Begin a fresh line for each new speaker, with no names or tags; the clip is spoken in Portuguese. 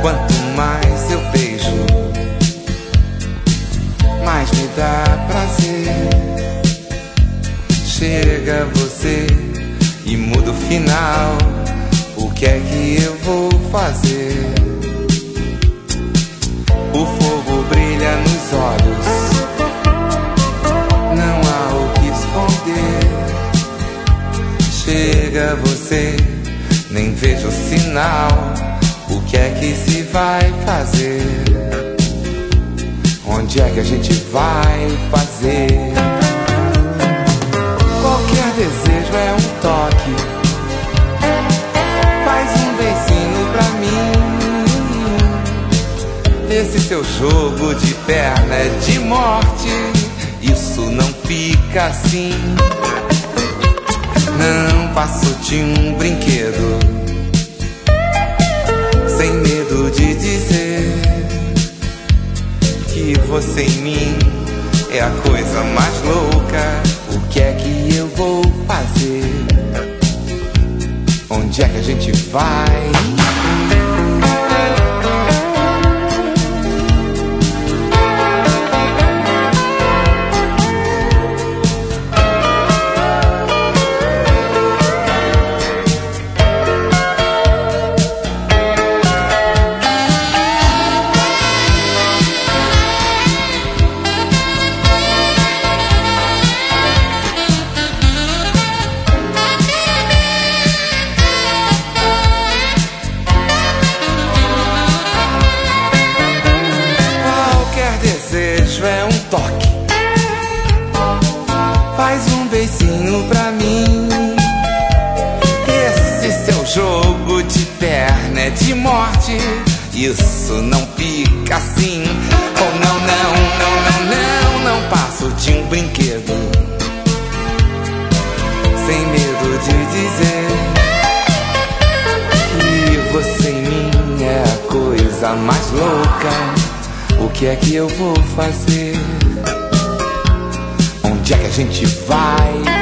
Quanto mais eu beijo, mais me dá prazer. Chega você e muda o final. O que é que eu vou fazer? O fogo brilha nos olhos, não há o que esconder. Chega você, nem vejo sinal. O que é que se vai fazer? Onde é que a gente vai fazer? Qualquer desejo é um toque. Faz um beicinho pra mim. Esse seu jogo de perna é de morte. Isso não fica assim. Não passo-te um brinquedo, sem medo de dizer que você em mim é a coisa mais louca. O que é que eu vou fazer? Onde é que a gente vai? É um toque. Faz um beicinho pra mim. Esse seu jogo de perna é de morte. Isso não fica assim. Oh não, não, não, não, não. Não passo de um brinquedo, sem medo de dizer que você em mim é a coisa mais louca. O que é que eu vou fazer? Onde é que a gente vai?